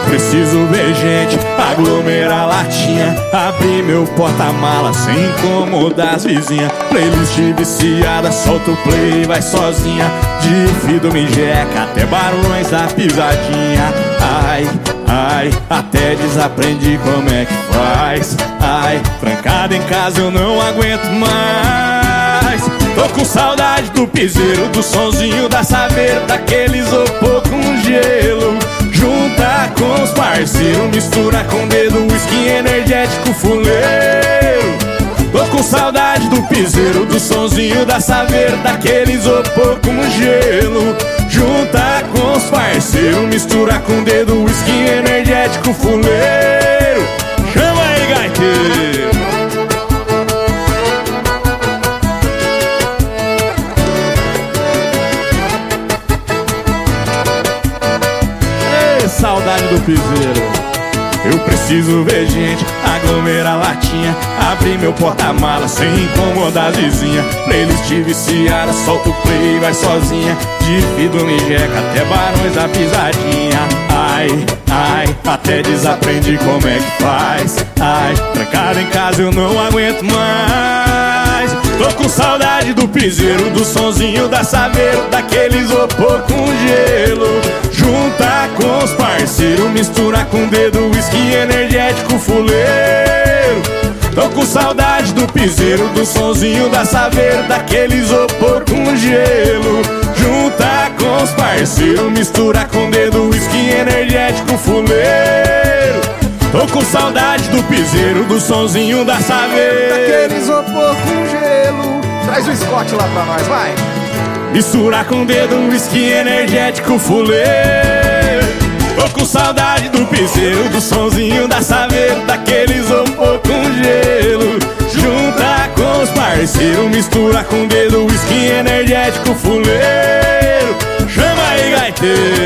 preciso ver gente, aglomerar latinha, abrir meu porta-mala sem incomodar as vizinhas. Playlist viciada, solta o play e vai sozinha, de Fido Mijeca até Barões da Pisadinha. Ai, ai, até desaprendi como é que faz. Ai, trancado em casa eu não aguento mais. Tô com saudade do piseiro, do sonzinho da Saveiro, daquele isopor com gelo. Junta com os parceiros, mistura com dedo, whisky energético fuleiro. Tô com saudade do piseiro, do sonzinho da Saveiro, daquele isopor com gelo. Junta com os parceiros, mistura com dedo, whisky energético fuleiro. Chama aí, gaiteiro! Saudade do piseiro. Eu preciso ver gente, aglomerar latinha, abrir meu porta-mala sem incomodar as vizinhas. Playlist viciada, solta o play e vai sozinha, de Fido Mijeca até Barões da Pisadinha. Ai, ai, até desaprendi como é que faz. Ai, trancado em casa eu não aguento mais. Tô com saudade do piseiro, do sonzinho da Saveiro, daquele isopor com gelo. Junta com os parceiros, mistura com dedo, whisky energético fuleiro. Tô com saudade do piseiro, do sonzinho da Saveiro, daquele isopor com gelo. Junta com os parceiros, mistura com dedo, whisky energético fuleiro. Tô com saudade do piseiro, do sonzinho da Saveiro, daquele isopor com gelo. Traz o Scott lá pra nós, vai! Mistura com dedo, whisky energético fuleiro. Tô com saudade do piseiro, do sonzinho da Saveiro, daquele isopor com gelo. Junta com os parceiros, mistura com dedo, whisky energético fuleiro. Chama aí, gaiteiro!